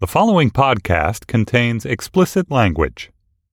The following podcast contains explicit language.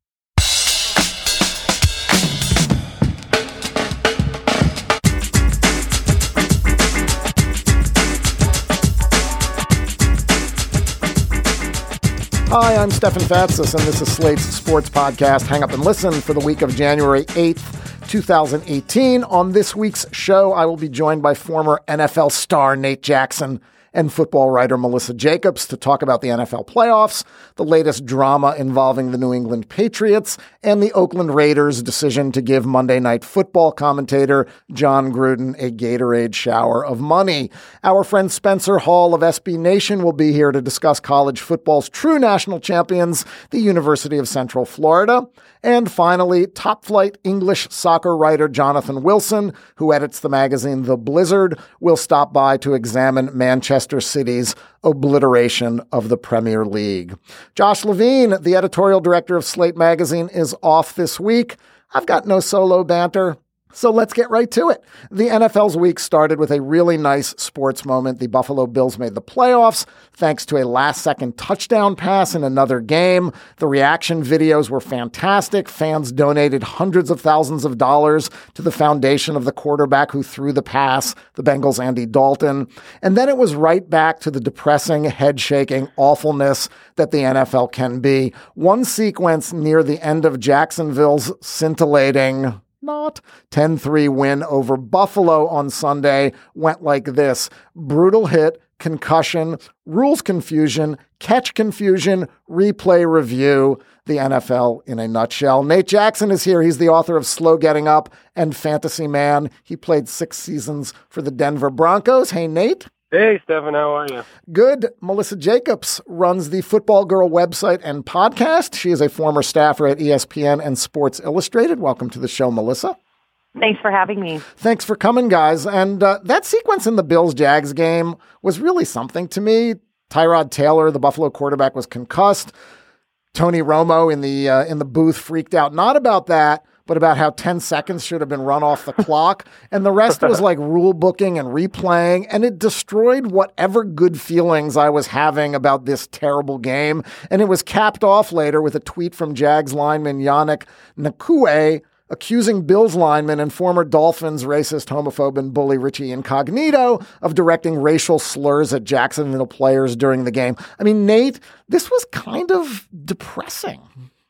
Hi, I'm Stefan Fatsis, and this is Slate's sports podcast, Hang Up and Listen, for the week of January 8th, 2018. On this week's show, I will be joined by former NFL star Nate Jackson and football writer Melissa Jacobs to talk about the NFL playoffs, the latest drama involving the New England Patriots, and the Oakland Raiders' decision to give Monday Night Football commentator Jon Gruden a Gatorade shower of money. Our friend Spencer Hall of SB Nation will be here to discuss college football's true national champions, the University of Central Florida. And finally, top-flight English soccer writer Jonathan Wilson, who edits the magazine The Blizzard, will stop by to examine Manchester City's obliteration of the Premier League. Josh Levine, the editorial director of Slate Magazine, is off this week. I've got no solo banter, so let's get right to it. The NFL's week started with a really nice sports moment. The Buffalo Bills made the playoffs thanks to a last-second touchdown pass in another game. The reaction videos were fantastic. Fans donated hundreds of thousands of dollars to the foundation of the quarterback who threw the pass, the Bengals' Andy Dalton. And then it was right back to the depressing, head-shaking awfulness that the NFL can be. One sequence near the end of Jacksonville's scintillating 10-3 win over Buffalo on Sunday went like this: brutal hit, concussion, rules confusion, catch confusion, replay review. The NFL in a nutshell. Nate Jackson is here. He's the author of Slow Getting Up and Fantasy Man. He played 6 seasons for the Denver Broncos. Hey, Nate. Hey, Stephen, how are you? Good. Melissa Jacobs runs the Football Girl website and podcast. She is a former staffer at ESPN and Sports Illustrated. Welcome to the show, Melissa. Thanks for having me. Thanks for coming, guys. And that sequence in the Bills-Jags game was really something to me. Tyrod Taylor, the Buffalo quarterback, was concussed. Tony Romo in the booth freaked out, not about that, but about how 10 seconds should have been run off the clock. And the rest was like rule booking and replaying. And it destroyed whatever good feelings I was having about this terrible game. And it was capped off later with a tweet from Jags lineman Yannick Ngakoue accusing Bills lineman and former Dolphins racist, homophobe, and bully Richie Incognito of directing racial slurs at Jacksonville players during the game. I mean, Nate, this was kind of depressing.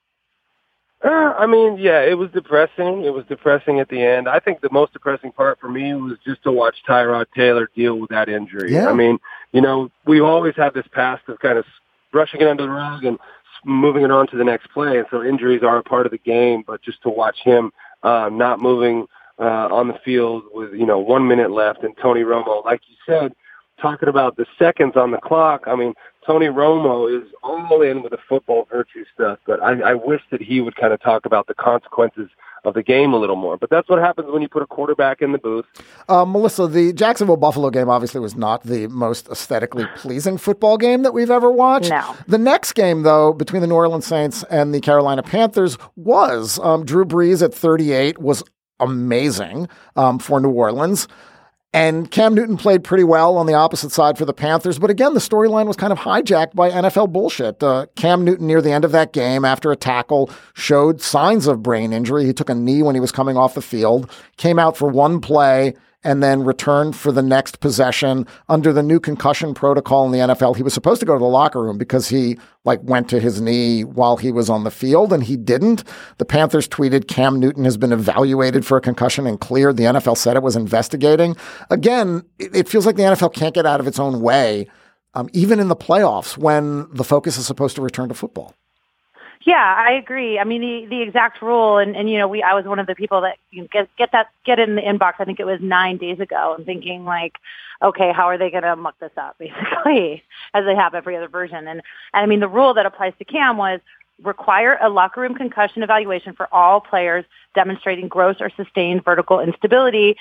Yeah, it was depressing. It was depressing at the end. I think the most depressing part for me was just to watch Tyrod Taylor deal with that injury. Yeah. I mean, we've always had this past of kind of brushing it under the rug and moving it on to the next play. And so injuries are a part of the game, but just to watch him not moving on the field with, 1 minute left, and Tony Romo, like you said, talking about the seconds on the clock. I mean, Tony Romo is all in with the football virtue stuff, but I wish that he would kind of talk about the consequences of the game a little more. But that's what happens when you put a quarterback in the booth. Melissa, the Jacksonville-Buffalo game obviously was not the most aesthetically pleasing football game that we've ever watched. No. The next game, though, between the New Orleans Saints and the Carolina Panthers was. Drew Brees at 38 was amazing for New Orleans. And Cam Newton played pretty well on the opposite side for the Panthers. But again, the storyline was kind of hijacked by NFL bullshit. Cam Newton near the end of that game, after a tackle, showed signs of brain injury. He took a knee when he was coming off the field, came out for one play, and then returned for the next possession. Under the new concussion protocol in the NFL, he was supposed to go to the locker room because he went to his knee while he was on the field, and he didn't. The Panthers tweeted, Cam Newton has been evaluated for a concussion and cleared. The NFL said it was investigating. Again, it feels like the NFL can't get out of its own way, even in the playoffs when the focus is supposed to return to football. Yeah, I agree. I mean, the exact rule, and I was one of the people that get in the inbox. I think it was 9 days ago, and thinking okay, how are they going to muck this up, basically, as they have every other version. And I mean, the rule that applies to Cam was require a locker room concussion evaluation for all players demonstrating gross or sustained vertical instability,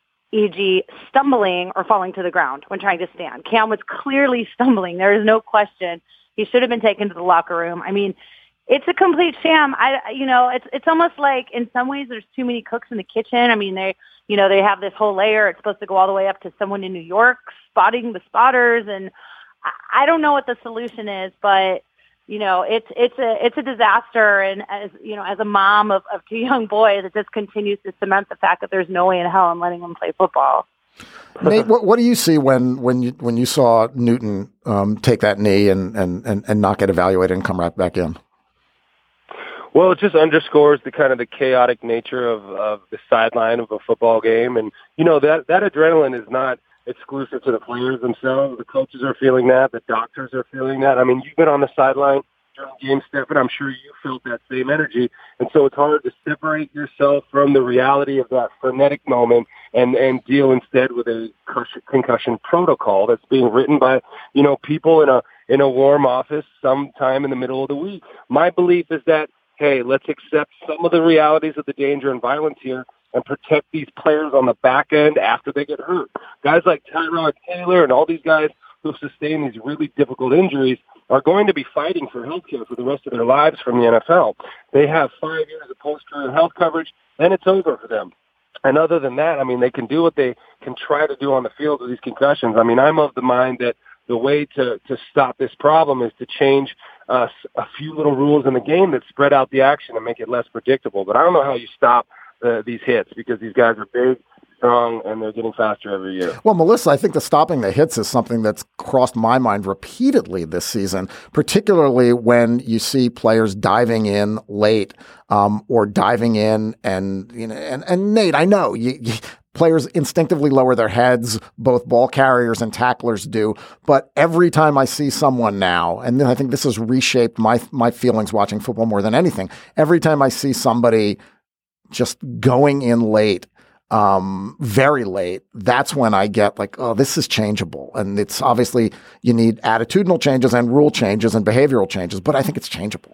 e.g. stumbling or falling to the ground when trying to stand. Cam was clearly stumbling. There is no question. He should have been taken to the locker room. I mean, it's a complete sham. It's almost like in some ways there's too many cooks in the kitchen. I mean, they have this whole layer. It's supposed to go all the way up to someone in New York spotting the spotters. And I don't know what the solution is, but it's a disaster. And as a mom of two young boys, it just continues to cement the fact that there's no way in hell I'm letting them play football. Nate, what do you see when you saw Newton take that knee and not get evaluated and come right back in? Well, it just underscores the kind of the chaotic nature of the sideline of a football game. And, that adrenaline is not exclusive to the players themselves. The coaches are feeling that. The doctors are feeling that. I mean, you've been on the sideline during game, Stephen. I'm sure you felt that same energy. And so it's hard to separate yourself from the reality of that frenetic moment and deal instead with a concussion protocol that's being written by, people in a warm office sometime in the middle of the week. My belief is that, hey, let's accept some of the realities of the danger and violence here and protect these players on the back end after they get hurt. Guys like Tyrod Taylor and all these guys who've sustained these really difficult injuries are going to be fighting for health care for the rest of their lives from the NFL. They have 5 years of post-career health coverage, then it's over for them. And other than that, I mean, they can do what they can try to do on the field with these concussions. I mean, I'm of the mind that the way to stop this problem is to change a few little rules in the game that spread out the action and make it less predictable. But I don't know how you stop these hits because these guys are big, strong, and they're getting faster every year. Well, Melissa, I think the stopping the hits is something that's crossed my mind repeatedly this season, particularly when you see players diving in late or diving in and Nate, I know players instinctively lower their heads, both ball carriers and tacklers do. But every time I see someone now, and I think this has reshaped my feelings watching football more than anything, every time I see somebody just going in late, very late, that's when I get like, oh, this is changeable. And it's obviously you need attitudinal changes and rule changes and behavioral changes, but I think it's changeable.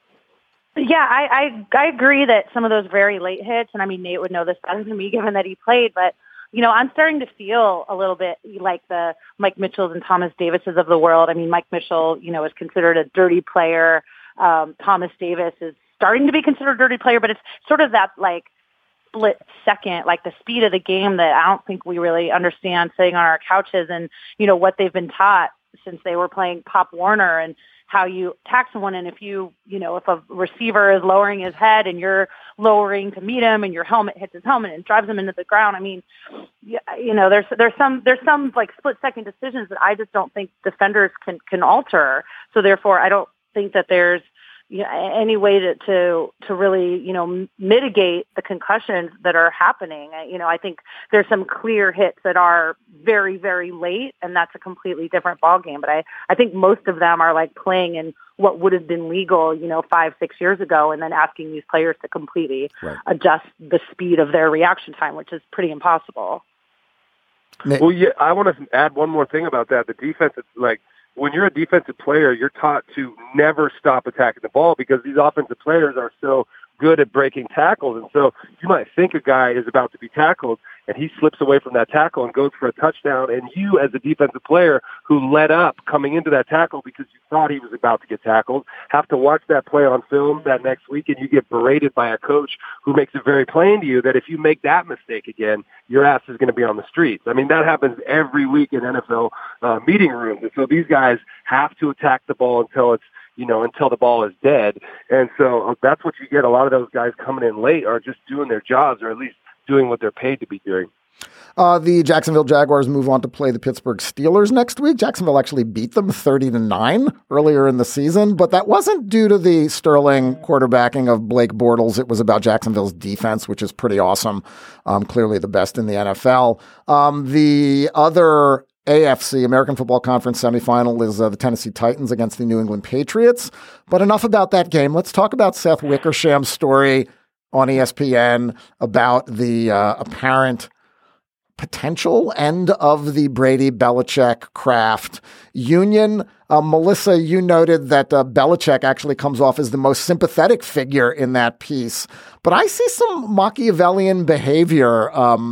Yeah, I agree that some of those very late hits, and I mean, Nate would know this better than me given that he played, but, I'm starting to feel a little bit like the Mike Mitchells and Thomas Davises of the world. I mean, Mike Mitchell, is considered a dirty player. Thomas Davis is starting to be considered a dirty player, but it's sort of that like split second, like the speed of the game that I don't think we really understand sitting on our couches and, what they've been taught since they were playing Pop Warner and how you attack someone. And if if a receiver is lowering his head and you're lowering to meet him and your helmet hits his helmet and drives him into the ground, I mean, there's some like split second decisions that I just don't think defenders can alter. So therefore, I don't think that there's any way to really, mitigate the concussions that are happening. I think there's some clear hits that are very, very late, and that's a completely different ballgame. But I think most of them are like playing in what would have been legal, 5-6 years ago, and then asking these players to completely adjust the speed of their reaction time, which is pretty impossible. Well, yeah, I want to add one more thing about that. The defense, it's like, when you're a defensive player, you're taught to never stop attacking the ball because these offensive players are so good at breaking tackles. And so you might think a guy is about to be tackled and he slips away from that tackle and goes for a touchdown. And you, as a defensive player who let up coming into that tackle because you thought he was about to get tackled, have to watch that play on film that next week, and you get berated by a coach who makes it very plain to you that if you make that mistake again, your ass is going to be on the streets. I mean, that happens every week in NFL meeting rooms. And so these guys have to attack the ball until it's, until the ball is dead. And so that's what you get. A lot of those guys coming in late are just doing their jobs, or at least doing what they're paid to be doing. The Jacksonville Jaguars move on to play the Pittsburgh Steelers next week. Jacksonville actually beat them 30-9 earlier in the season, but that wasn't due to the sterling quarterbacking of Blake Bortles. It was about Jacksonville's defense, which is pretty awesome. Clearly the best in the NFL. The other AFC, American Football Conference semifinal, is the Tennessee Titans against the New England Patriots. But enough about that game. Let's talk about Seth Wickersham's story on ESPN about the apparent potential end of the Brady-Belichick-Kraft union. Melissa, you noted that Belichick actually comes off as the most sympathetic figure in that piece. But I see some Machiavellian behavior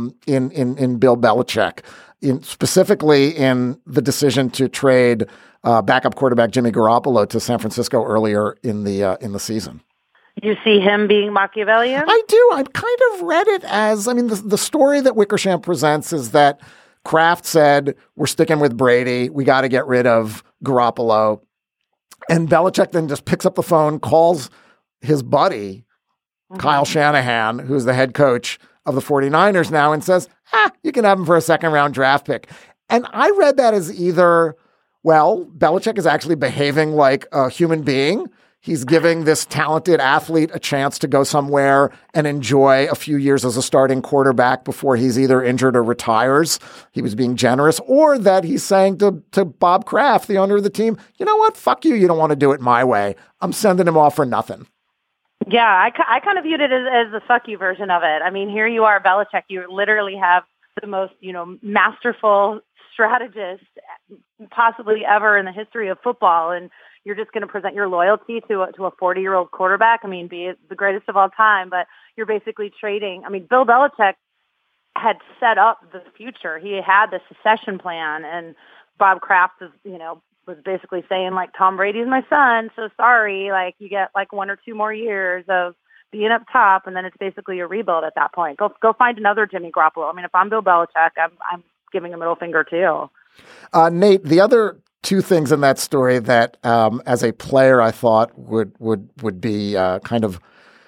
in Bill Belichick, specifically in the decision to trade backup quarterback Jimmy Garoppolo to San Francisco earlier in the season. You see him being Machiavellian? I do. I kind of read it as, the story that Wickersham presents is that Kraft said, we're sticking with Brady. We got to get rid of Garoppolo. And Belichick then just picks up the phone, calls his buddy, Kyle Shanahan, who's the head coach of the 49ers now, and says, you can have him for a second-round draft pick. And I read that as either, well, Belichick is actually behaving like a human being. He's giving this talented athlete a chance to go somewhere and enjoy a few years as a starting quarterback before he's either injured or retires. He was being generous. Or that he's saying to Bob Kraft, the owner of the team, you know what? Fuck you. You don't want to do it my way. I'm sending him off for nothing. Yeah, I kind of viewed it as the fuck you version of it. I mean, here you are, Belichick. You literally have the most, masterful strategist possibly ever in the history of football. And you're just going to present your loyalty to a 40-year-old quarterback. I mean, be it the greatest of all time, but you're basically trading. I mean, Bill Belichick had set up the future. He had the succession plan, and Bob Kraft was basically saying, like, Tom Brady's my son, so sorry, like, you get like 1 or 2 more years of being up top, and then it's basically a rebuild at that point. Go find another Jimmy Garoppolo. I mean, if I'm Bill Belichick, I'm giving a middle finger too. Nate, the other 2 things in that story that, as a player, I thought would be kind of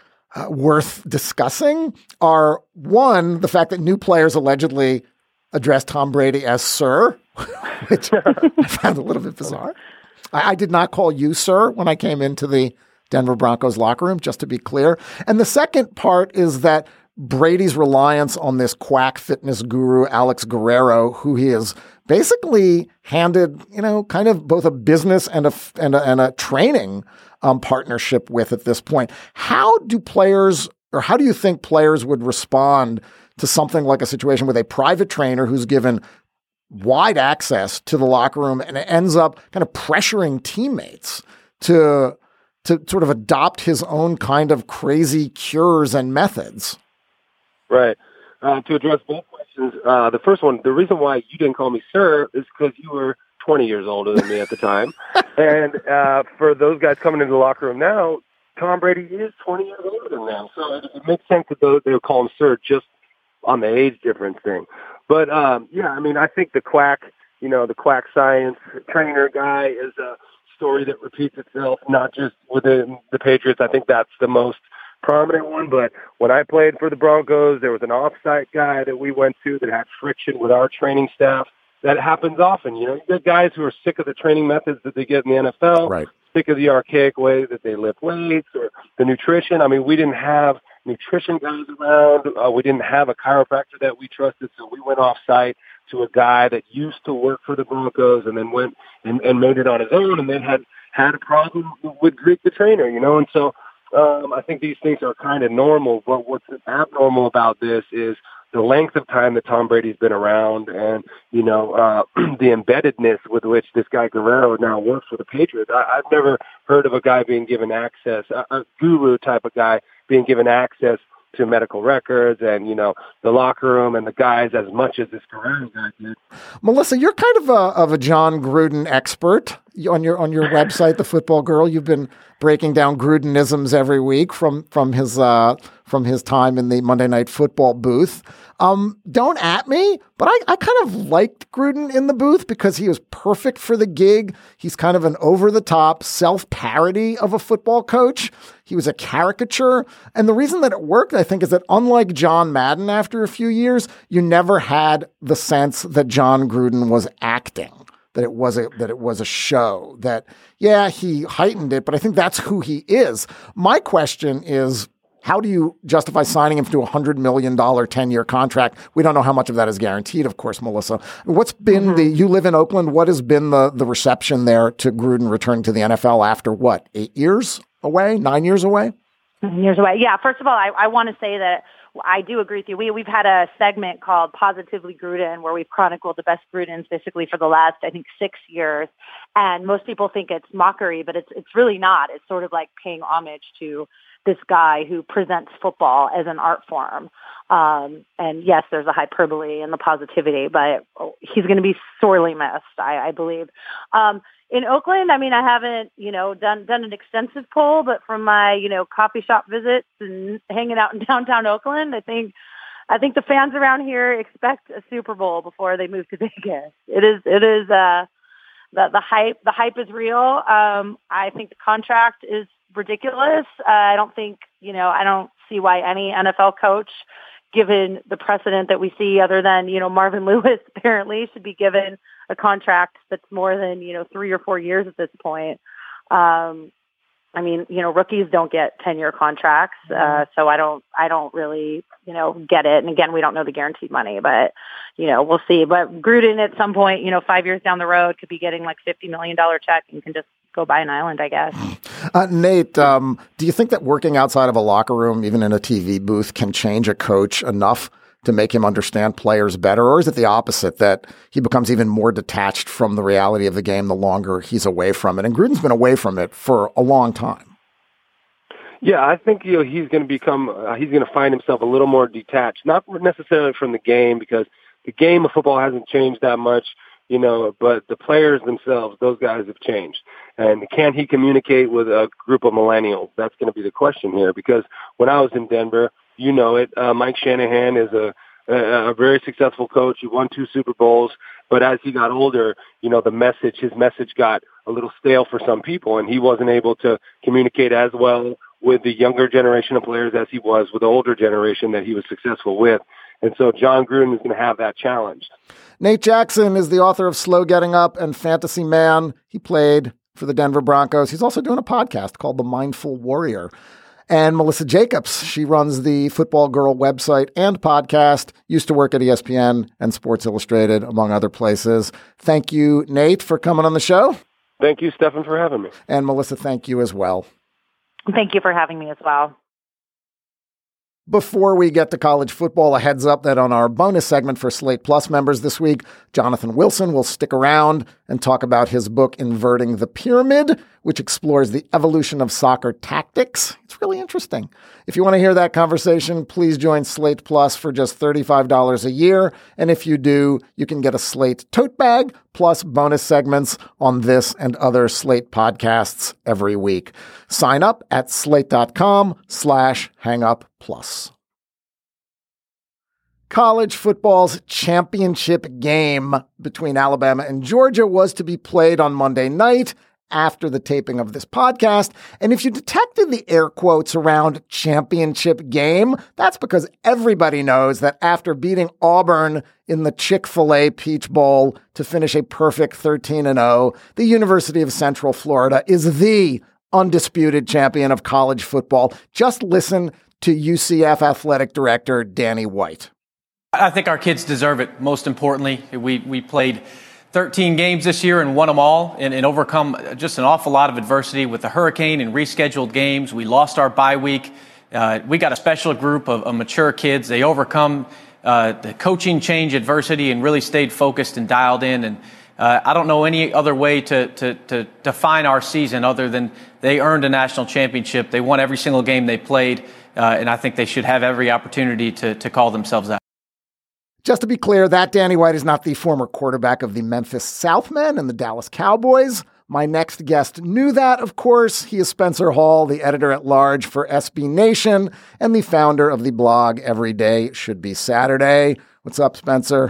worth discussing are, one, the fact that new players allegedly addressed Tom Brady as sir, which I found a little bit bizarre. I did not call you sir when I came into the Denver Broncos locker room, just to be clear. And the second part is that Brady's reliance on this quack fitness guru, Alex Guerrero, who he has basically handed, kind of both a business and a training partnership with at this point. How do you think players would respond to something like a situation with a private trainer who's given wide access to the locker room and it ends up kind of pressuring teammates to sort of adopt his own kind of crazy cures and methods? Right. To address both questions, the first one, the reason why you didn't call me sir is because you were 20 years older than me at the time. And for those guys coming into the locker room now, Tom Brady is 20 years older than them. So it makes sense that they would call him sir just on the age difference thing. But, I think the quack science trainer guy is a story that repeats itself, not just within the Patriots. I think that's the most prominent one, but when I played for the Broncos, there was an off-site guy that we went to that had friction with our training staff. That happens often. You get guys who are sick of the training methods that they get in the NFL, right, sick of the archaic way that they lift weights or the nutrition. I mean, we didn't have nutrition guys around. We didn't have a chiropractor that we trusted, so we went off-site to a guy that used to work for the Broncos and then went and made it on his own and then had a problem with Greek the trainer, and so I think these things are kind of normal, but what's abnormal about this is the length of time that Tom Brady's been around and, the embeddedness with which this guy Guerrero now works for the Patriots. I've never heard of a guy being given access, a guru type of guy being given access to medical records and, the locker room and the guys as much as this Guerrero guy did. Melissa, you're kind of a John Gruden expert on your website, The Football Girl. You've been breaking down Grudenisms every week from his time in the Monday Night Football booth. Don't at me, but I kind of liked Gruden in the booth because he was perfect for the gig. He's kind of an over-the-top self-parody of a football coach. He was a caricature. And the reason that it worked, I think, is that unlike John Madden after a few years, you never had the sense that John Gruden was acting, that it was a show, that, yeah, he heightened it, but I think that's who he is. My question is, how do you justify signing him to a $100 million 10-year contract? We don't know how much of that is guaranteed, of course, Melissa. What's been you live in Oakland, what has been the reception there to Gruden returning to the NFL after what, 8 years away, 9 years away? 9 years away. Yeah, first of all, I want to say that I do agree with you. We've had a segment called Positively Gruden where we've chronicled the best Grudens basically for the last, I think, 6 years. And most people think it's mockery, but it's really not. It's sort of like paying homage to this guy who presents football as an art form. And yes, there's a hyperbole in the positivity, but he's going to be sorely missed, I believe. In Oakland, I mean, I haven't, done an extensive poll, but from my, coffee shop visits and hanging out in downtown Oakland, I think I think the fans around here expect a Super Bowl before they move to Vegas. It is the hype is real. I think the contract is ridiculous. I don't see why any NFL coach, given the precedent that we see, other than, Marvin Lewis apparently, should be given a contract that's more than, 3 or 4 years at this point. Rookies don't get 10-year contracts. So I don't really, get it. And again, we don't know the guaranteed money, but, we'll see. But Gruden at some point, 5 years down the road could be getting like $50 million check and can just go buy an island, I guess. Nate, do you think that working outside of a locker room, even in a TV booth, can change a coach enough to make him understand players better? Or is it the opposite, that he becomes even more detached from the reality of the game the longer he's away from it? And Gruden's been away from it for a long time. Yeah, I think he's going to find himself a little more detached, not necessarily from the game, because the game of football hasn't changed that much, but the players themselves, those guys have changed. And can he communicate with a group of millennials? That's going to be the question here, because when I was in Denver, Mike Shanahan is a very successful coach. He won 2 Super Bowls, but as he got older, his message got a little stale for some people, and he wasn't able to communicate as well with the younger generation of players as he was with the older generation that he was successful with. And so John Gruden is going to have that challenge. Nate Jackson is the author of Slow Getting Up and Fantasy Man. He played for the Denver Broncos. He's also doing a podcast called The Mindful Warrior. And Melissa Jacobs, she runs the Football Girl website and podcast, used to work at ESPN and Sports Illustrated, among other places. Thank you, Nate, for coming on the show. Thank you, Stefan, for having me. And Melissa, thank you as well. Thank you for having me as well. Before we get to college football, a heads up that on our bonus segment for Slate Plus members this week, Jonathan Wilson will stick around and talk about his book, Inverting the Pyramid, which explores the evolution of soccer tactics. It's really interesting. If you want to hear that conversation, please join Slate Plus for just $35 a year. And if you do, you can get a Slate tote bag plus bonus segments on this and other Slate podcasts every week. Sign up at slate.com/hangup+. College football's championship game between Alabama and Georgia was to be played on Monday night after the taping of this podcast. And if you detected the air quotes around championship game, that's because everybody knows that after beating Auburn in the Chick-fil-A Peach Bowl to finish a perfect 13-0, the University of Central Florida is the undisputed champion of college football. Just listen to UCF athletic director Danny White. I think our kids deserve it. Most importantly, we played 13 games this year and won them all and overcome just an awful lot of adversity with the hurricane and rescheduled games. We lost our bye week. We got a special group of mature kids. They overcome the coaching change adversity and really stayed focused and dialed in. And I don't know any other way to define our season other than they earned a national championship. They won every single game they played, and I think they should have every opportunity to call themselves out. Just to be clear, that Danny White is not the former quarterback of the Memphis Southmen and the Dallas Cowboys. My next guest knew that, of course. He is Spencer Hall, the editor-at-large for SB Nation and the founder of the blog Every Day Should Be Saturday. What's up, Spencer?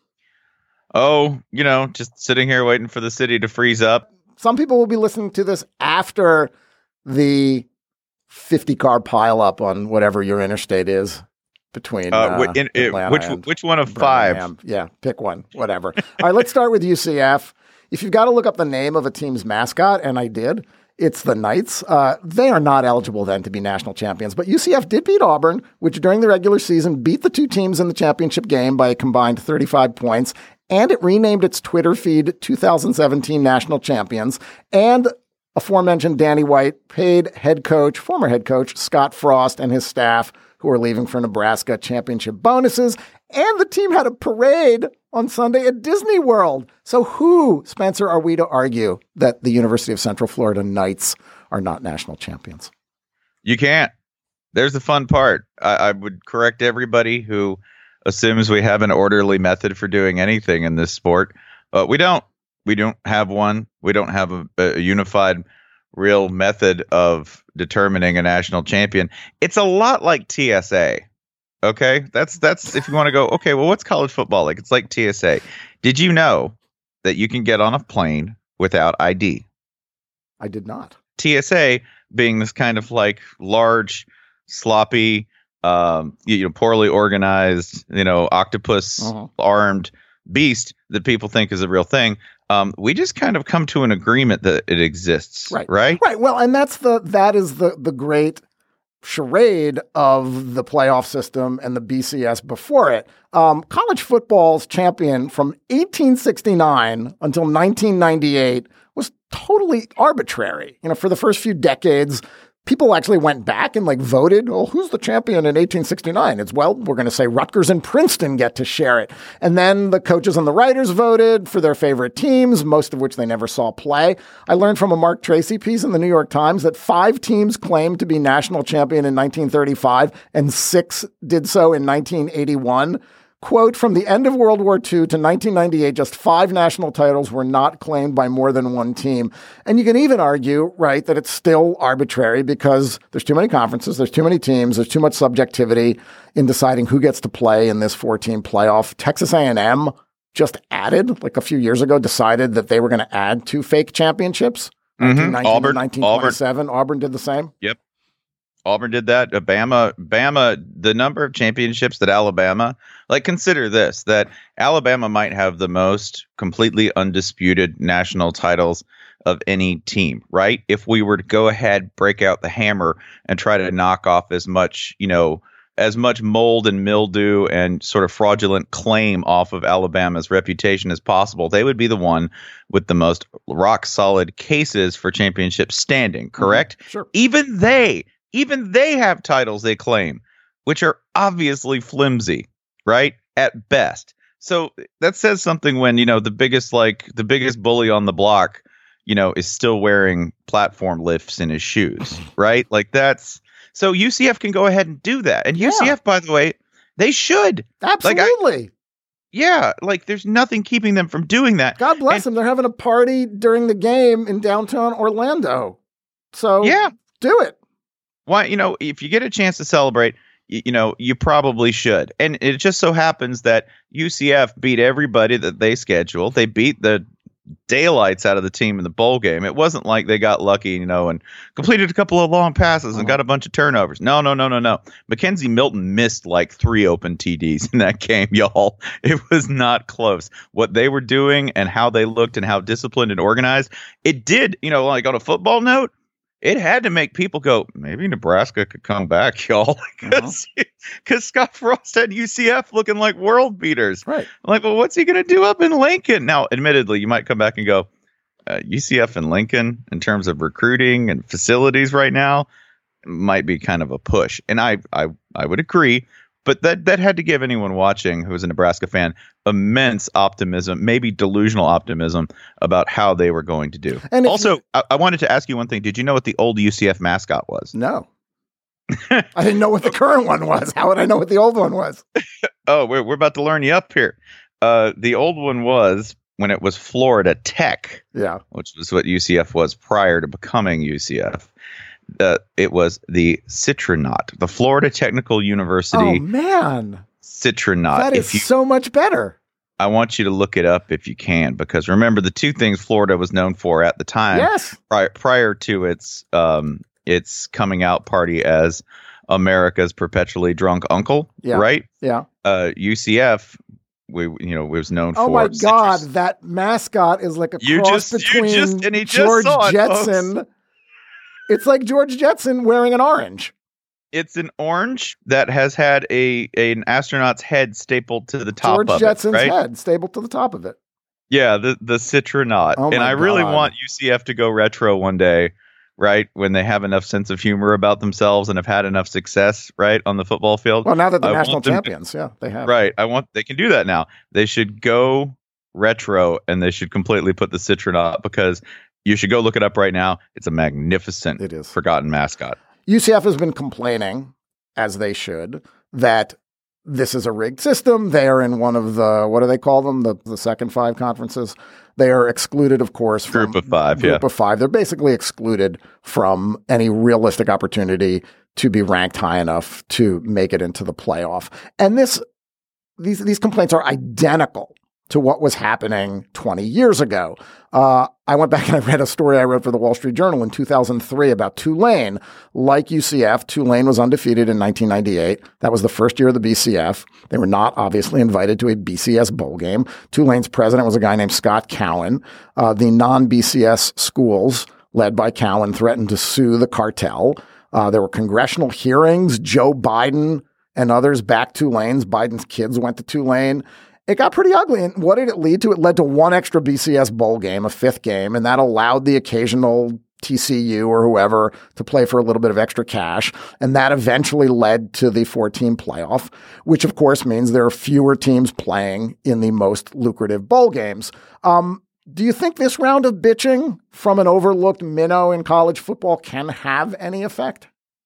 Oh, just sitting here waiting for the city to freeze up. Some people will be listening to this after the 50-car pileup on whatever your interstate is. Between which one of Birmingham. 5? Yeah, pick one, whatever. All right, let's start with UCF. If you've got to look up the name of a team's mascot, and I did, it's the Knights. They are not eligible then to be national champions, but UCF did beat Auburn, which during the regular season beat the two teams in the championship game by a combined 35 points, and it renamed its Twitter feed 2017 National Champions, and aforementioned Danny White paid former head coach Scott Frost and his staff, who are leaving for Nebraska, championship bonuses, and the team had a parade on Sunday at Disney World. So who, Spencer, are we to argue that the University of Central Florida Knights are not national champions? You can't. There's the fun part. I would correct everybody who assumes we have an orderly method for doing anything in this sport, but we don't. We don't have one. We don't have a unified real method of determining a national champion. It's a lot like TSA. Okay, that's if you want to go. Okay, well, what's college football like? It's like TSA. Did you know that you can get on a plane without ID? I did not. TSA being this kind of like large, sloppy, poorly organized, octopus armed beast that people think is a real thing. We just kind of come to an agreement that it exists, right? Right. Well, and that is the great charade of the playoff system and the BCS before it. College football's champion from 1869 until 1998 was totally arbitrary. For the first few decades, people actually went back and voted. Well, who's the champion in 1869? We're going to say Rutgers and Princeton get to share it. And then the coaches and the writers voted for their favorite teams, most of which they never saw play. I learned from a Mark Tracy piece in the New York Times that 5 teams claimed to be national champion in 1935 and 6 did so in 1981. Quote, from the end of World War II to 1998, just 5 national titles were not claimed by more than one team. And you can even argue, right, that it's still arbitrary because there's too many conferences, there's too many teams, there's too much subjectivity in deciding who gets to play in this 4-team playoff. Texas A&M just added, a few years ago, decided that they were going to add 2 fake championships. 1919 and 1927. Auburn did the same. Yep. Auburn did that. Bama, the number of championships that Alabama, consider this, that Alabama might have the most completely undisputed national titles of any team, right? If we were to go ahead, break out the hammer and try to knock off as much mold and mildew and sort of fraudulent claim off of Alabama's reputation as possible, they would be the one with the most rock solid cases for championship standing, correct? Sure. Even they have titles they claim, which are obviously flimsy, right? At best. So that says something when, the biggest bully on the block, is still wearing platform lifts in his shoes, right? So UCF can go ahead and do that. And UCF, by the way, they should. Absolutely. There's nothing keeping them from doing that. God bless them. They're having a party during the game in downtown Orlando. So do it. Why, if you get a chance to celebrate, you probably should. And it just so happens that UCF beat everybody that they scheduled. They beat the daylights out of the team in the bowl game. It wasn't like they got lucky, and completed a couple of long passes and got a bunch of turnovers. No. Mackenzie Milton missed 3 open TDs in that game, y'all. It was not close. What they were doing and how they looked and how disciplined and organized, it did, on a football note, it had to make people go, maybe Nebraska could come back, y'all, because Scott Frost had UCF looking like world beaters. Right. Well, what's he going to do up in Lincoln? Now, admittedly, you might come back and go, UCF and Lincoln, in terms of recruiting and facilities right now, might be kind of a push. And I would agree. But that had to give anyone watching who was a Nebraska fan immense optimism, maybe delusional optimism about how they were going to do. And also, I wanted to ask you one thing. Did you know what the old UCF mascot was? No. I didn't know what the current one was. How would I know what the old one was? Oh, we're about to learn you up here. The old one was when it was Florida Tech, which was what UCF was prior to becoming UCF. It was the Citronaut, the Florida Technical University. Oh, man. Citronaut. That is so much better. I want you to look it up if you can, because remember the 2 things Florida was known for at the time. Yes. Prior to its coming out party as America's perpetually drunk uncle, right? Yeah. UCF, was known for. Oh my God, that mascot is like a cross between George Jetson. Folks. It's like George Jetson wearing an orange. It's an orange that has had an astronaut's head stapled to the top of it. George Jetson's head stapled to the top of it. Yeah, the Citronaut. And I really want UCF to go retro one day, right? When they have enough sense of humor about themselves and have had enough success, right, on the football field. Well, now that they're national champions, they have. Right. They can do that now. They should go retro and they should completely put the Citronaut, because you should go look it up right now. It's a magnificent, forgotten mascot. UCF has been complaining, as they should, that this is a rigged system. They are in one of the, what do they call them? The second five conferences. They are excluded, of course, from Group of five. Group of five. They're basically excluded from any realistic opportunity to be ranked high enough to make it into the playoff. And these complaints are identical to what was happening 20 years ago. I went back and I read a story I wrote for the Wall Street Journal in 2003 about Tulane. Like UCF, Tulane was undefeated in 1998. That was the first year of the BCF. They were not obviously invited to a BCS bowl game. Tulane's president was a guy named Scott Cowan. The non-BCS schools, led by Cowan, threatened to sue the cartel. There were congressional hearings. Joe Biden and others backed Tulane's. Biden's kids went to Tulane. It got pretty ugly. And what did it lead to? It led to one extra BCS bowl game, a fifth game, and that allowed the occasional TCU or whoever to play for a little bit of extra cash. And that eventually led to the 4-team playoff, which of course means there are fewer teams playing in the most lucrative bowl games. Do you think this round of bitching from an overlooked minnow in college football can have any effect?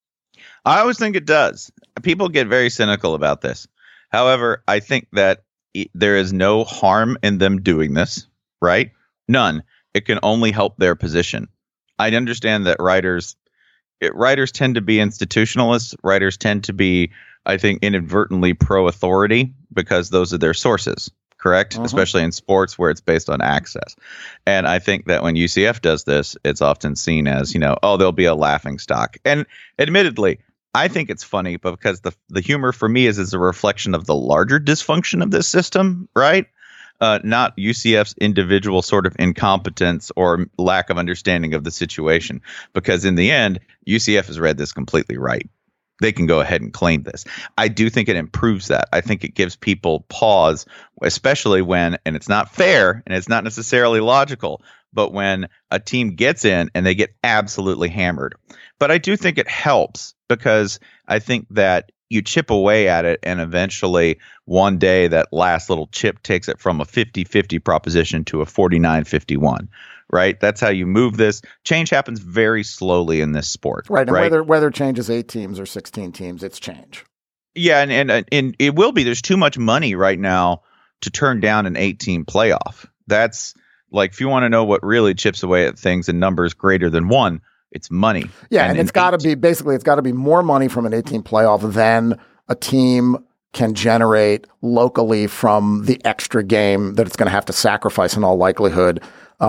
I always think it does. People get very cynical about this. However, I think that there is no harm in them doing this, right? None. It can only help their position. I understand that writers tend to be institutionalists. Writers tend to be, I think, inadvertently pro-authority because those are their sources, correct? Uh-huh. Especially in sports where it's based on access. And I think that when UCF does this, it's often seen as, there'll be a laughing stock. And admittedly, I think it's funny, but because the humor for me is a reflection of the larger dysfunction of this system, right? Not UCF's individual sort of incompetence or lack of understanding of the situation. Because in the end, UCF has read this completely right. They can go ahead and claim this. I do think it improves that. I think it gives people pause, especially when, and it's not fair and it's not necessarily logical, but when a team gets in and they get absolutely hammered. But I do think it helps because I think that you chip away at it and eventually one day that last little chip takes it from a 50-50 proposition to a 49-51, right? That's how you move this. Change happens very slowly in this sport. Right. And whether change is 8 teams or 16 teams, it's change. Yeah. And it will be. There's too much money right now to turn down an 8-team playoff. That's like, if you want to know what really chips away at things in numbers greater than 1, it's money. Yeah, and it's got to be more money from an 18 playoff than a team can generate locally from the extra game that it's going to have to sacrifice in all likelihood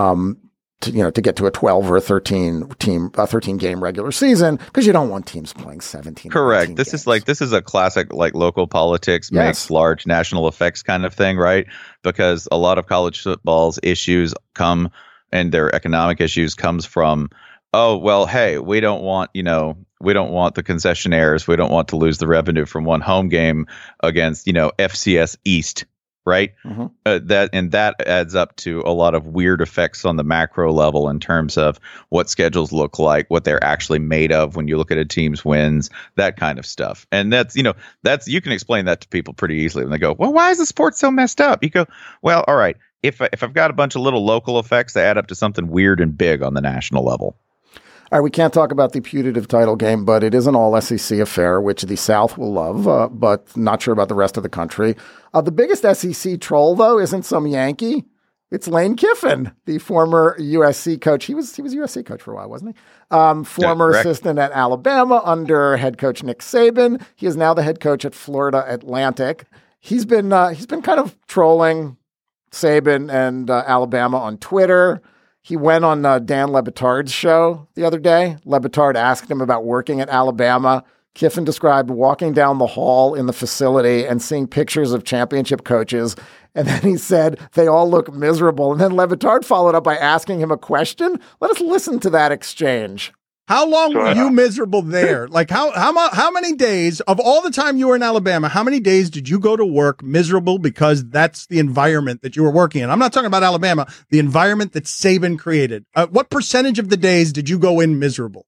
to get to a 12 or a 13 game regular season, because you don't want teams playing 17. Correct. This is a classic like local politics makes large national effects kind of thing, right? Because a lot of college football's issues come and their economic issues comes from, oh, well, hey, we don't want the concessionaires. We don't want to lose the revenue from one home game against, FCS East, right? Mm-hmm. That adds up to a lot of weird effects on the macro level in terms of what schedules look like, what they're actually made of when you look at a team's wins, that kind of stuff. And that's you can explain that to people pretty easily when they go, well, why is the sport so messed up? You go, well, all right. If I've got a bunch of little local effects, they add up to something weird and big on the national level. All right, we can't talk about the putative title game, but it is an all-SEC affair, which the South will love, but not sure about the rest of the country. The biggest SEC troll, though, isn't some Yankee. It's Lane Kiffin, the former USC coach. He was USC coach for a while, wasn't he? Former assistant at Alabama under head coach Nick Saban. He is now the head coach at Florida Atlantic. He's been kind of trolling Saban and Alabama on Twitter. He went on Dan Le Batard's show the other day. Le Batard asked him about working at Alabama. Kiffin described walking down the hall in the facility and seeing pictures of championship coaches. And then he said, they all look miserable. And then Le Batard followed up by asking him a question. Let us listen to that exchange. How long were you miserable there? Like how many days of all the time you were in Alabama, how many days did you go to work miserable because that's the environment that you were working in? I'm not talking about Alabama, the environment that Saban created. What percentage of the days did you go in miserable?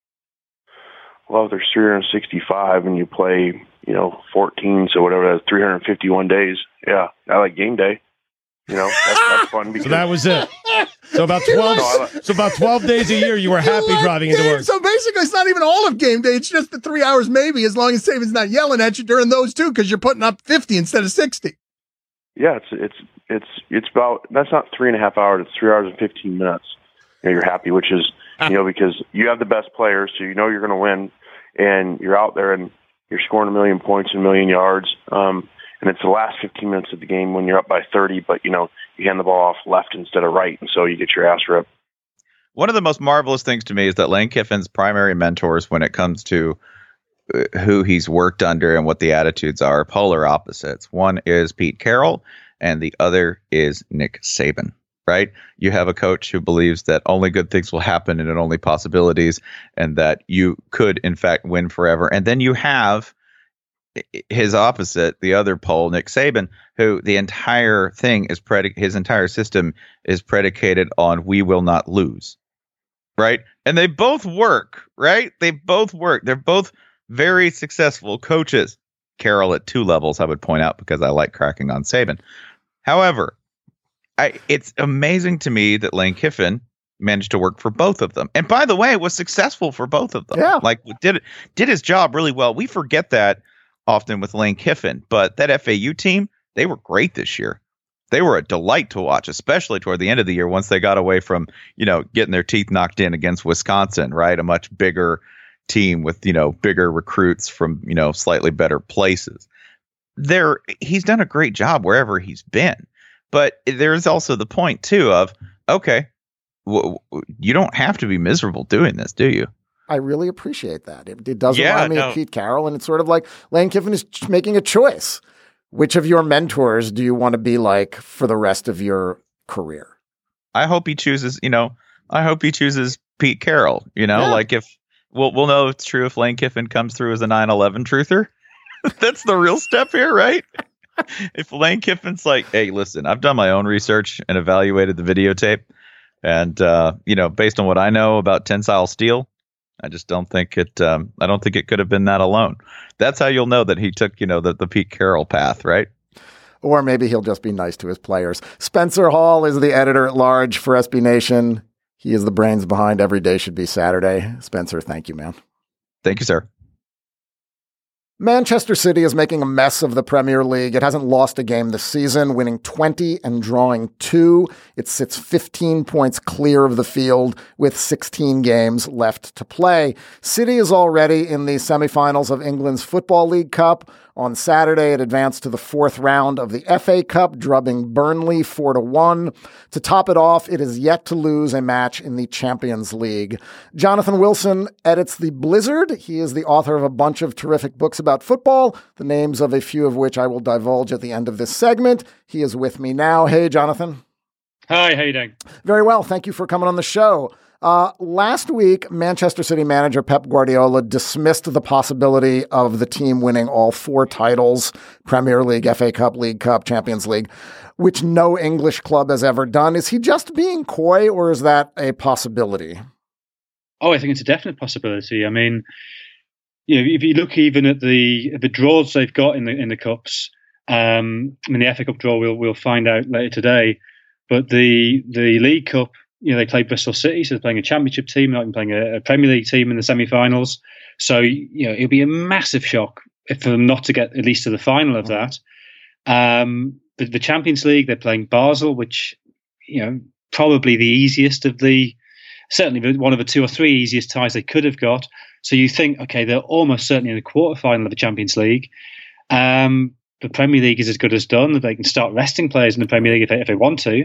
Well, there's 365 and you play, 14, so whatever, that's 351 days. Yeah, I like game day. That's fun. So that was it. So about 12 days a year, you were happy driving into work. So basically, basically, it's not even all of game day. It's just the 3 hours maybe, as long as Saban's not yelling at you during those two because you're putting up 50 instead of 60. Yeah, it's about, that's not 3.5 hours. It's 3 hours and 15 minutes. You're happy, which is, because you have the best players, so you're going to win, and you're out there and you're scoring 1 million points and 1 million yards. And it's the last 15 minutes of the game when you're up by 30, but, you hand the ball off left instead of right, and so you get your ass ripped. One of the most marvelous things to me is that Lane Kiffin's primary mentors when it comes to who he's worked under and what the attitudes are polar opposites. One is Pete Carroll, and the other is Nick Saban, right? You have a coach who believes that only good things will happen and only possibilities, and that you could, in fact, win forever. And then you have his opposite, the other pole, Nick Saban, who the entire thing is his entire system is predicated on we will not lose, right? And they both work, right? They both work. They're both very successful coaches. Carroll at 2 levels, I would point out, because I like cracking on Saban. However, it's amazing to me that Lane Kiffin managed to work for both of them. And by the way, was successful for both of them. Yeah. Like did his job really well. We forget that often with Lane Kiffin, but that FAU team, they were great this year. They were a delight to watch, especially toward the end of the year once they got away from, getting their teeth knocked in against Wisconsin, right? A much bigger team with, bigger recruits from, slightly better places. He's done a great job wherever he's been. But there's also the point, too, of, okay, you don't have to be miserable doing this, do you? I really appreciate that. It does remind me of Pete Carroll, and it's sort of like Lane Kiffin is making a choice. Which of your mentors do you want to be like for the rest of your career? I hope he chooses, Pete Carroll, like if we'll know it's true if Lane Kiffin comes through as a 9/11 truther. That's the real step here, right? If Lane Kiffin's like, hey, listen, I've done my own research and evaluated the videotape. And, based on what I know about tensile steel, I just don't think it could have been that alone. That's how you'll know that he took, the Pete Carroll path, right? Or maybe he'll just be nice to his players. Spencer Hall is the editor at large for SB Nation. He is the brains behind Every Day Should Be Saturday. Spencer, thank you, man. Thank you, sir. Manchester City is making a mess of the Premier League. It hasn't lost a game this season, winning 20 and drawing 2. It sits 15 points clear of the field with 16 games left to play. City is already in the semifinals of England's Football League Cup. On Saturday, it advanced to the 4th round of the FA Cup, drubbing Burnley 4-1. To top it off, it is yet to lose a match in the Champions League. Jonathan Wilson edits The Blizzard. He is the author of a bunch of terrific books about football, the names of a few of which I will divulge at the end of this segment. He is with me now. Hey, Jonathan. Hi, how you doing? Very well. Thank you for coming on the show. Last week, Manchester City manager Pep Guardiola dismissed the possibility of the team winning all 4 titles, Premier League, FA Cup, League Cup, Champions League, which no English club has ever done. Is he just being coy, or is that a possibility? Oh, I think it's a definite possibility. I mean, if you look even at the draws they've got in the cups, the FA Cup draw we'll find out later today, but the League Cup, they play Bristol City, so they're playing a Championship team, not even playing a Premier League team in the semi-finals. So, it'll be a massive shock for them not to get at least to the final of that. The Champions League, they're playing Basel, which, probably the easiest of certainly one of the 2 or 3 easiest ties they could have got. So you think, okay, they're almost certainly in the quarterfinal of the Champions League. The Premier League is as good as done. They can start resting players in the Premier League if they want to.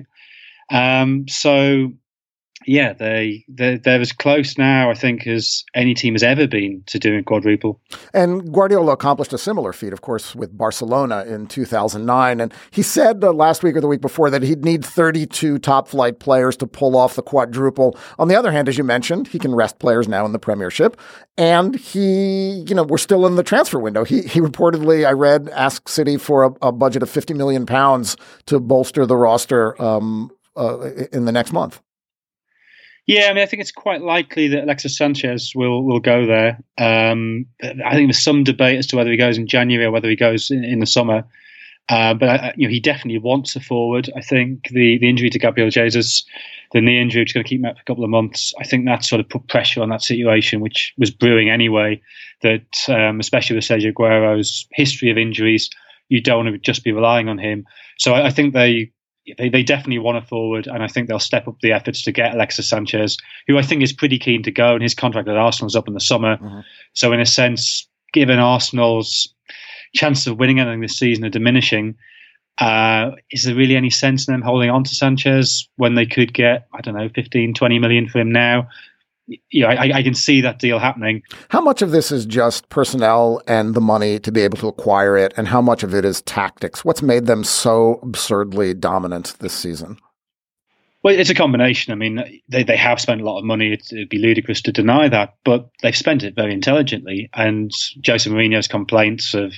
So yeah, they're as close now, I think, as any team has ever been to doing quadruple. And Guardiola accomplished a similar feat, of course, with Barcelona in 2009. And he said last week or the week before that he'd need 32 top-flight players to pull off the quadruple. On the other hand, as you mentioned, he can rest players now in the Premiership. And we're still in the transfer window. He reportedly, I read, asked City for a budget of £50 million to bolster the roster in the next month. Yeah, I think it's quite likely that Alexis Sanchez will go there. I think there's some debate as to whether he goes in January or whether he goes in the summer. But he definitely wants a forward. I think the injury to Gabriel Jesus, the knee injury, which is going to keep him out for a couple of months, I think that sort of put pressure on that situation, which was brewing anyway. That especially with Sergio Aguero's history of injuries, you don't want to just be relying on him. So I think they definitely want a forward, and I think they'll step up the efforts to get Alexis Sanchez, who I think is pretty keen to go, and his contract at Arsenal is up in the summer. Mm-hmm. So in a sense, given Arsenal's chances of winning anything this season are diminishing, is there really any sense in them holding on to Sanchez when they could get, 15, 20 million for him now? I can see that deal happening. How much of this is just personnel and the money to be able to acquire it, and how much of it is tactics? What's made them so absurdly dominant this season? Well, it's a combination. I mean, they have spent a lot of money. It'd be ludicrous to deny that, but they've spent it very intelligently. And Jose Mourinho's complaints of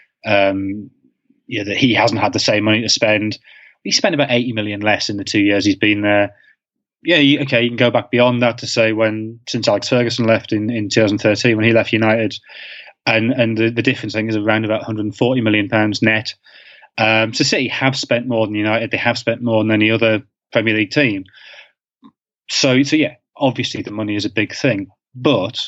that he hasn't had the same money to spend. He spent about 80 million less in the 2 years he's been there. Yeah, you can go back beyond that to say since Alex Ferguson left in 2013, when he left United, and the difference I think is around about 140 million pounds net. So City have spent more than United. They have spent more than any other Premier League team. So yeah, obviously the money is a big thing, but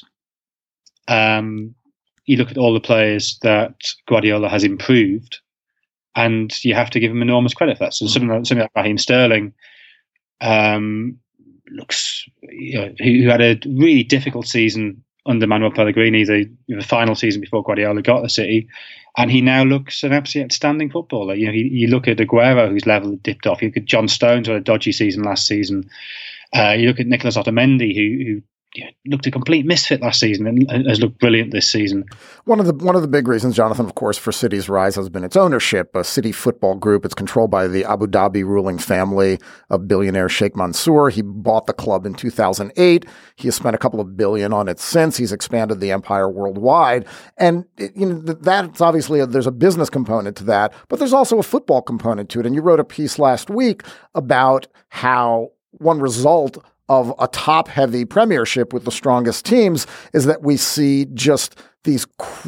you look at all the players that Guardiola has improved, and you have to give him enormous credit for that. So something like Raheem Sterling. Who had a really difficult season under Manuel Pellegrini, the final season before Guardiola got the City, and he now looks an absolutely outstanding footballer. You look at Aguero, whose level had dipped off. You look at John Stones, who had a dodgy season last season. You look at Nicolas Otamendi, who looked a complete misfit last season and has looked brilliant this season. One of the big reasons, Jonathan, of course, for City's rise has been its ownership. A City football group. It's controlled by the Abu Dhabi ruling family of billionaire Sheikh Mansour. He bought the club in 2008. He has spent a couple of billion on it since. He's expanded the empire worldwide. And that's obviously there's a business component to that, but there's also a football component to it. And you wrote a piece last week about how one result of a top-heavy premiership with the strongest teams is that we see just these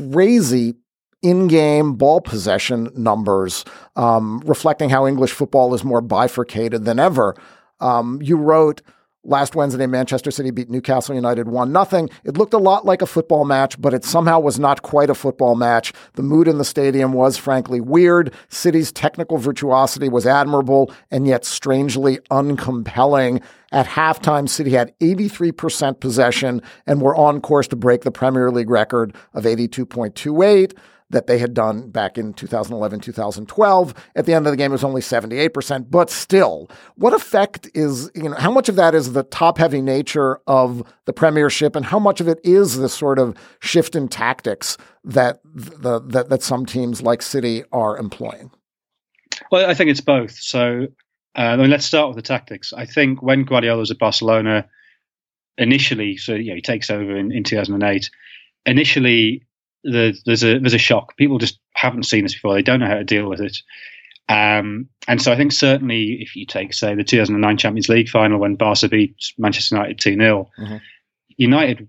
crazy in-game ball possession numbers, reflecting how English football is more bifurcated than ever. You wrote, last Wednesday, Manchester City beat Newcastle United 1-0. It looked a lot like a football match, but it somehow was not quite a football match. The mood in the stadium was, frankly, weird. City's technical virtuosity was admirable and yet strangely uncompelling. At halftime, City had 83% possession and were on course to break the Premier League record of 82.28 that they had done back in 2011, 2012. At the end of the game, it was only 78%. But still, what effect is, how much of that is the top-heavy nature of the Premiership, and how much of it is this sort of shift in tactics that some teams like City are employing? Well, I think it's both. So let's start with the tactics. I think when Guardiola was at Barcelona initially, so he takes over in 2008, initially there's a shock. People just haven't seen this before. They don't know how to deal with it. And so I think certainly if you take, say, the 2009 Champions League final when Barca beat Manchester United 2-0, mm-hmm. United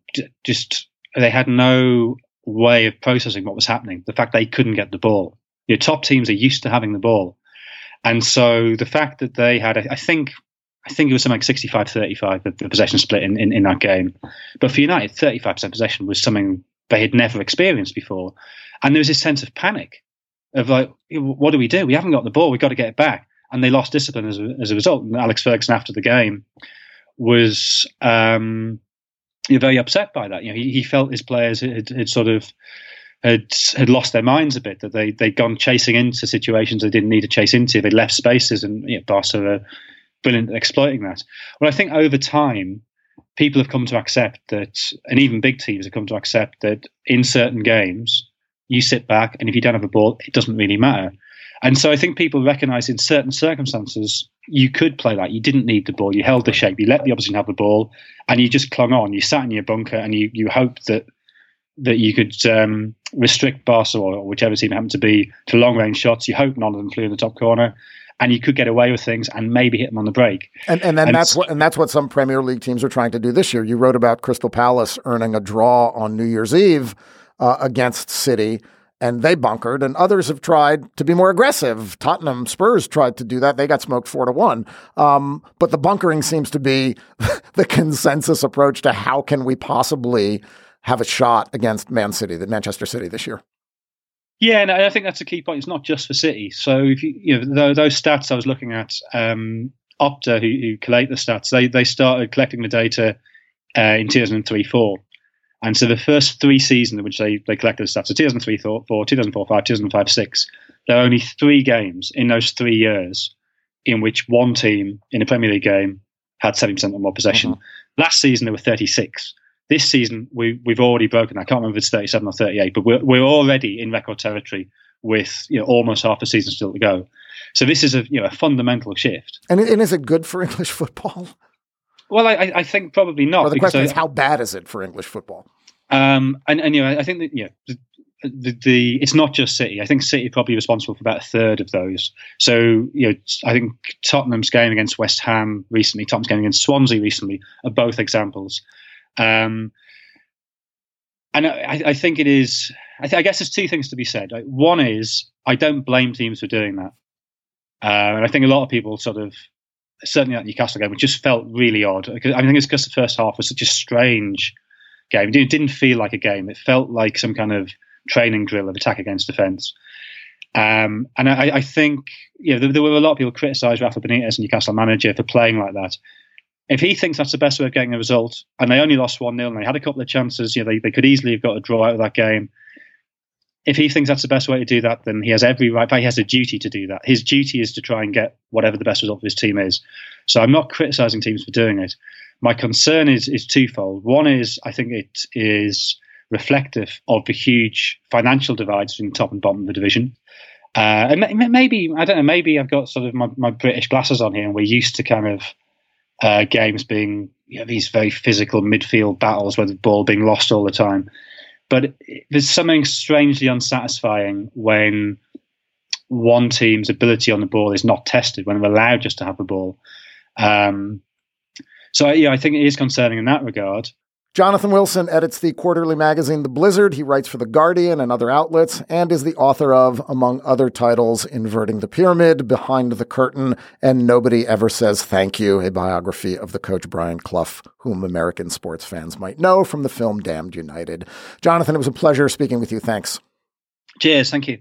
they had no way of processing what was happening. The fact they couldn't get the ball. Your top teams are used to having the ball. And so the fact that they had, I think it was something like 65-35, the possession split in that game. But for United, 35% possession was something they had never experienced before. And there was this sense of panic of like, what do? We haven't got the ball. We've got to get it back. And they lost discipline as a result. And Alex Ferguson, after the game, was very upset by that. He felt his players had lost their minds a bit, that they'd gone chasing into situations they didn't need to chase into. They left spaces, and Barca are brilliant at exploiting that. Well, I think over time, people have come to accept that, and even big teams have come to accept that in certain games, you sit back, and if you don't have a ball, it doesn't really matter. And so I think people recognize in certain circumstances, you could play that. You didn't need the ball. You held the shape. You let the opposition have the ball, and you just clung on. You sat in your bunker, and you hoped that you could restrict Barca or whichever team happened to be to long-range shots. You hope none of them flew in the top corner, and you could get away with things and maybe hit them on the break. And that's what some Premier League teams are trying to do this year. You wrote about Crystal Palace earning a draw on New Year's Eve against City, and they bunkered, and others have tried to be more aggressive. Tottenham, Spurs tried to do that. They got smoked 4-1. But the bunkering seems to be the consensus approach to how can we possibly have a shot against Manchester City this year. Yeah, and I think that's a key point. It's not just for City. So if those stats I was looking at, Opta, who collate the stats, they started collecting the data in 2003-04. And so the first 3 seasons in which they collected the stats, so 2003-04, 2004-05, 2005-06, there are only 3 games in those 3 years in which one team in a Premier League game had 70% or more possession. Last season, there were 36. This season, we've already broken. I can't remember if it's 37 or 38, but we're already in record territory with almost half a season still to go. So this is a fundamental shift. And is it good for English football? Well, I think probably not. Well, the question is, how bad is it for English football? And I think that it's not just City. I think City are probably responsible for about a third of those. So I think Tottenham's game against West Ham recently, Tottenham's game against Swansea recently are both examples. And I think it is. I guess there's 2 things to be said. One is I don't blame teams for doing that, and I think a lot of people certainly that Newcastle game, which just felt really odd. I think it's because the first half was such a strange game. It didn't feel like a game. It felt like some kind of training drill of attack against defence. And I think there were a lot of people criticised Rafa Benitez, Newcastle manager, for playing like that. If he thinks that's the best way of getting a result, and they only lost 1-0, and they had a couple of chances, they could easily have got a draw out of that game. If he thinks that's the best way to do that, then he has every right. He has a duty to do that. His duty is to try and get whatever the best result for his team is. So I'm not criticising teams for doing it. My concern is twofold. One is I think it is reflective of the huge financial divides between the top and bottom of the division. And maybe, I don't know, maybe I've got sort of my British glasses on here, and we're used to kind of games being these very physical midfield battles where the ball being lost all the time. But there's something strangely unsatisfying when one team's ability on the ball is not tested, when they're allowed just to have the ball. So I think it is concerning in that regard. Jonathan Wilson edits the quarterly magazine The Blizzard. He writes for The Guardian and other outlets, and is the author of, among other titles, Inverting the Pyramid, Behind the Curtain, and Nobody Ever Says Thank You, a biography of the coach Brian Clough, whom American sports fans might know from the film Damned United. Jonathan, it was a pleasure speaking with you. Thanks. Cheers. Thank you.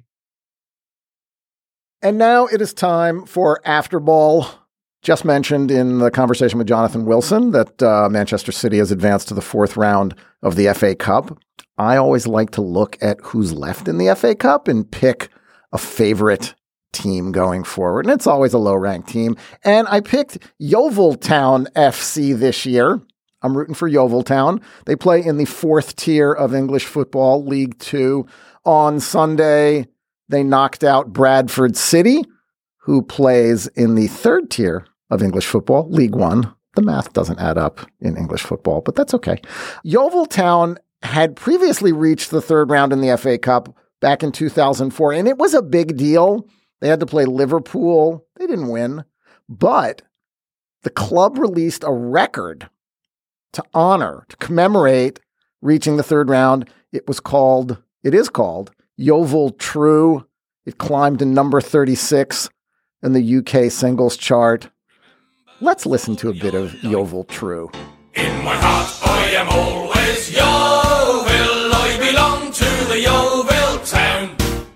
And now it is time for After Ball. Just mentioned in the conversation with Jonathan Wilson that Manchester City has advanced to the 4th round of the FA Cup. I always like to look at who's left in the FA Cup and pick a favorite team going forward. And it's always a low-ranked team. And I picked Yeovil Town FC this year. I'm rooting for Yeovil Town. They play in the 4th tier of English football, League 2. On Sunday, they knocked out Bradford City, who plays in the 3rd tier of English football, League 1. The math doesn't add up in English football, but that's okay. Yeovil Town had previously reached the 3rd round in the FA Cup back in 2004, and it was a big deal. They had to play Liverpool. They didn't win, but the club released a record to commemorate reaching the 3rd round. It is called Yeovil True. It climbed to number 36 in the UK singles chart. Let's listen to a bit of Yeovil True. In my heart I am always Yeovil, I belong to the Yeovil town.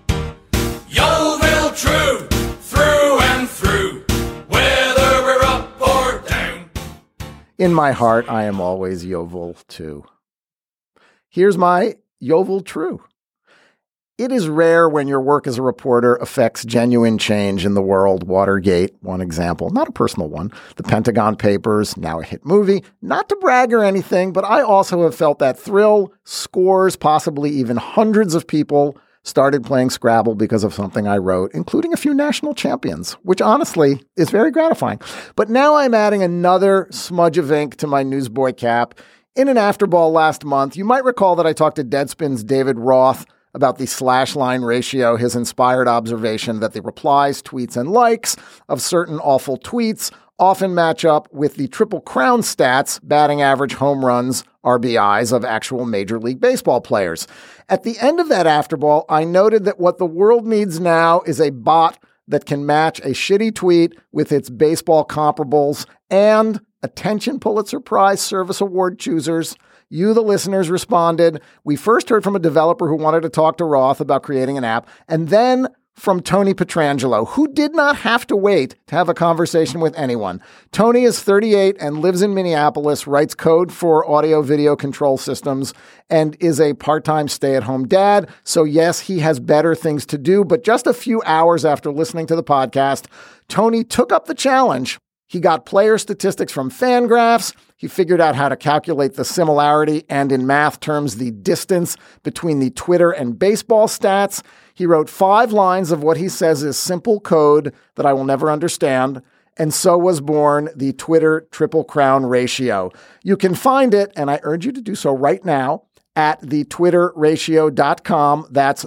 Yeovil True, through and through, whether we're up or down. In my heart I am always Yeovil too. Here's my Yeovil True. It is rare when your work as a reporter affects genuine change in the world. Watergate, one example, not a personal one. The Pentagon Papers, now a hit movie. Not to brag or anything, but I also have felt that thrill. Scores, possibly even hundreds of people started playing Scrabble because of something I wrote, including a few national champions, which honestly is very gratifying. But now I'm adding another smudge of ink to my newsboy cap. In an Afterball last month, you might recall that I talked to Deadspin's David Roth about the slash line ratio, his inspired observation that the replies, tweets, and likes of certain awful tweets often match up with the Triple Crown stats, batting average, home runs, RBIs of actual Major League Baseball players. At the end of that Afterball, I noted that what the world needs now is a bot that can match a shitty tweet with its baseball comparables, and attention Pulitzer Prize Service Award choosers, you, the listeners, responded. We first heard from a developer who wanted to talk to Roth about creating an app, and then from Tony Petrangelo, who did not have to wait to have a conversation with anyone. Tony is 38 and lives in Minneapolis, writes code for audio-video control systems, and is a part-time stay-at-home dad. So yes, he has better things to do, but just a few hours after listening to the podcast, Tony took up the challenge. He got player statistics from Fangraphs. He figured out how to calculate the similarity and, in math terms, the distance between the Twitter and baseball stats. He wrote 5 lines of what he says is simple code that I will never understand. And so was born the Twitter Triple Crown ratio. You can find it, and I urge you to do so right now, at thetwitterratio.com. That's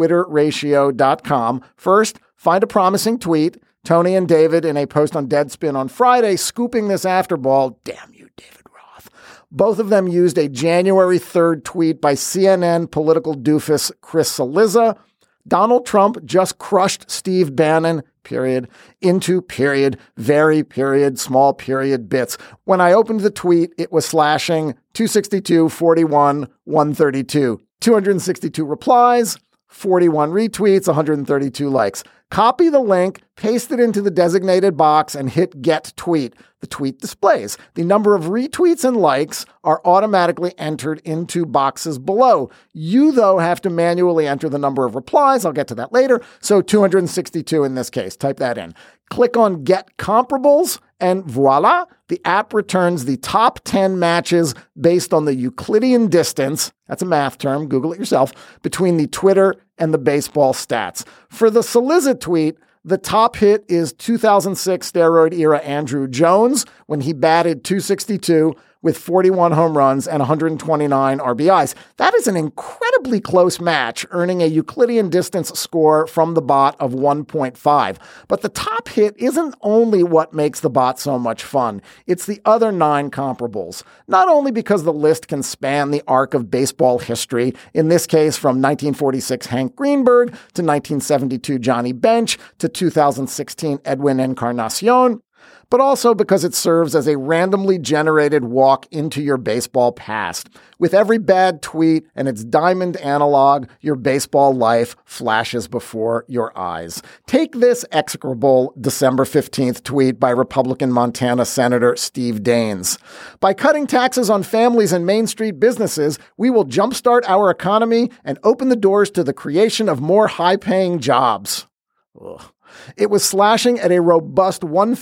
thetwitterratio.com. First, find a promising tweet. Tony and David in a post on Deadspin on Friday, scooping this Afterball. Damn you, David Roth. Both of them used a January 3rd tweet by CNN political doofus Chris Cillizza. Donald Trump just crushed Steve Bannon, period, into period, very period, small period bits. When I opened the tweet, it was slashing 262, 41, 132. 262 replies, 41 retweets, 132 likes. Copy the link, paste it into the designated box, and hit Get Tweet. The tweet displays. The number of retweets and likes are automatically entered into boxes below. You, though, have to manually enter the number of replies. I'll get to that later. So 262 in this case. Type that in. Click on Get Comparables, and voila, the app returns the top 10 matches based on the Euclidean distance, that's a math term, Google it yourself, between the Twitter and the baseball stats. For the Cillizza tweet, the top hit is 2006 steroid-era Andruw Jones when he batted 262 with 41 home runs and 129 RBIs. That is an incredibly close match, earning a Euclidean distance score from the bot of 1.5. But the top hit isn't only what makes the bot so much fun. It's the other 9 comparables. Not only because the list can span the arc of baseball history, in this case from 1946 Hank Greenberg to 1972 Johnny Bench to 2016 Edwin Encarnacion, but also because it serves as a randomly generated walk into your baseball past. With every bad tweet and its diamond analog, your baseball life flashes before your eyes. Take this execrable December 15th tweet by Republican Montana Senator Steve Daines. By cutting taxes on families and Main Street businesses, we will jumpstart our economy and open the doors to the creation of more high-paying jobs. Ugh. It was slashing at a robust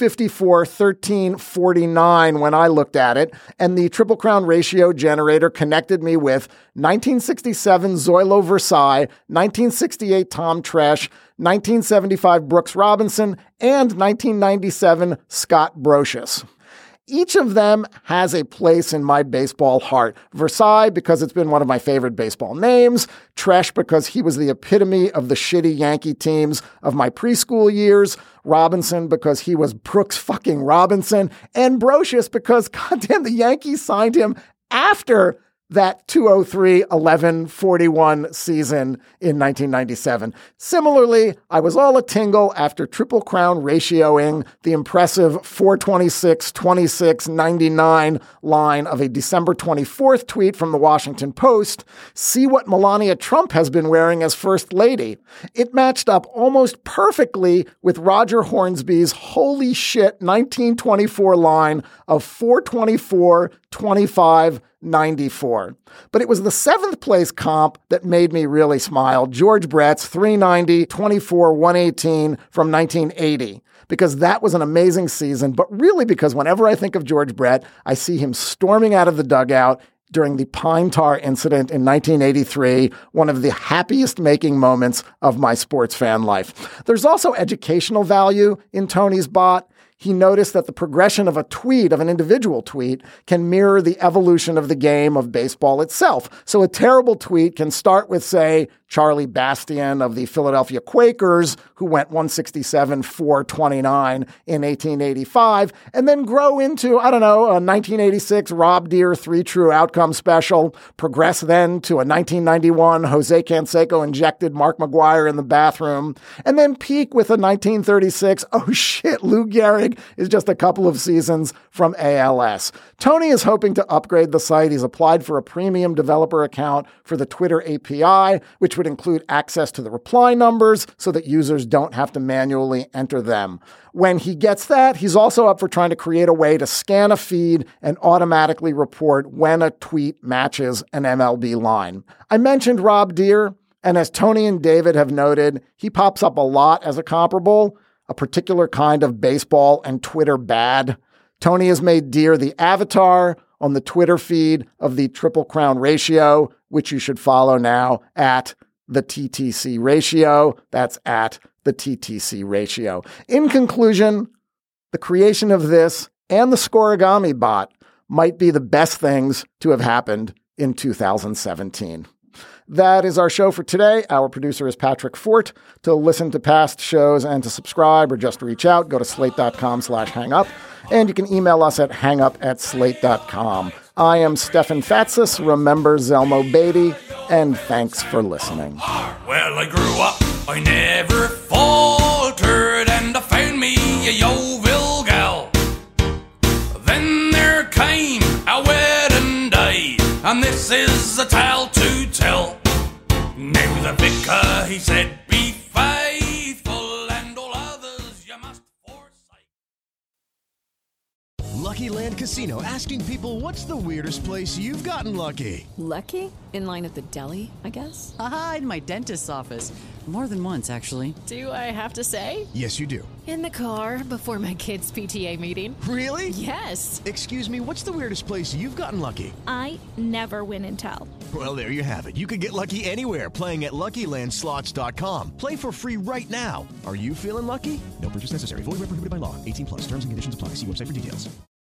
154-13-49 when I looked at it, and the Triple Crown ratio generator connected me with 1967 Zoilo Versailles, 1968 Tom Tresh, 1975 Brooks Robinson, and 1997 Scott Brocious. Each of them has a place in my baseball heart. Versailles, because it's been one of my favorite baseball names. Tresh, because he was the epitome of the shitty Yankee teams of my preschool years. Robinson, because he was Brooks fucking Robinson. And Brocious, because, goddamn, the Yankees signed him after that 203-11-41 season in 1997. Similarly, I was all a tingle after Triple Crown ratioing the impressive 426-26-99 line of a December 24th tweet from the Washington Post. See what Melania Trump has been wearing as First Lady. It matched up almost perfectly with Roger Hornsby's holy shit 1924 line of 424-25-94. But it was the 7th place comp that made me really smile. George Brett's 390-24-118 from 1980. Because that was an amazing season, but really because whenever I think of George Brett, I see him storming out of the dugout during the Pine Tar incident in 1983, one of the happiest making moments of my sports fan life. There's also educational value in Tony's bot. He noticed that the progression of a tweet, of an individual tweet, can mirror the evolution of the game of baseball itself. So a terrible tweet can start with, say, Charlie Bastian of the Philadelphia Quakers, who went 167-429 in 1885, and then grow into, a 1986 Rob Deere 3 True Outcome special, progress then to a 1991 Jose Canseco injected Mark McGuire in the bathroom, and then peak with a 1936, oh shit, Lou Gehrig is just a couple of seasons from ALS. Tony is hoping to upgrade the site. He's applied for a premium developer account for the Twitter API, which would include access to the reply numbers so that users don't have to manually enter them. When he gets that, he's also up for trying to create a way to scan a feed and automatically report when a tweet matches an MLB line. I mentioned Rob Deere, and as Tony and David have noted, he pops up a lot as a comparable, a particular kind of baseball and Twitter bad. Tony has made Deere the avatar on the Twitter feed of the Triple Crown Ratio, which you should follow now at the TTC Ratio. That's at the TTC Ratio. In conclusion, the creation of this and the Scorigami bot might be the best things to have happened in 2017. That is our show for today. Our producer is Patrick Fort. To listen to past shows and to subscribe or just reach out, go to slate.com/hangup. And you can email us at hangup@slate.com. I am Stefan Fatsis. Remember Zelmo Beatty. And thanks for listening. Well, I grew up, I never faltered, and I found me a Yeovil gal. Then there came a wedding day, and this is a tale to tell. Now the vicar, he said, be faithful, and all others you must forsake. Lucky Land Casino, asking people, what's the weirdest place you've gotten lucky? Lucky? In line at the deli, I guess? Aha, in my dentist's office. More than once, actually. Do I have to say? Yes, you do. In the car before my kids' PTA meeting. Really? Yes. Excuse me, what's the weirdest place you've gotten lucky? I never win and tell. Well, there you have it. You can get lucky anywhere, playing at LuckyLandSlots.com. Play for free right now. Are you feeling lucky? No purchase necessary. Void where prohibited by law. 18+. Terms and conditions apply. See website for details.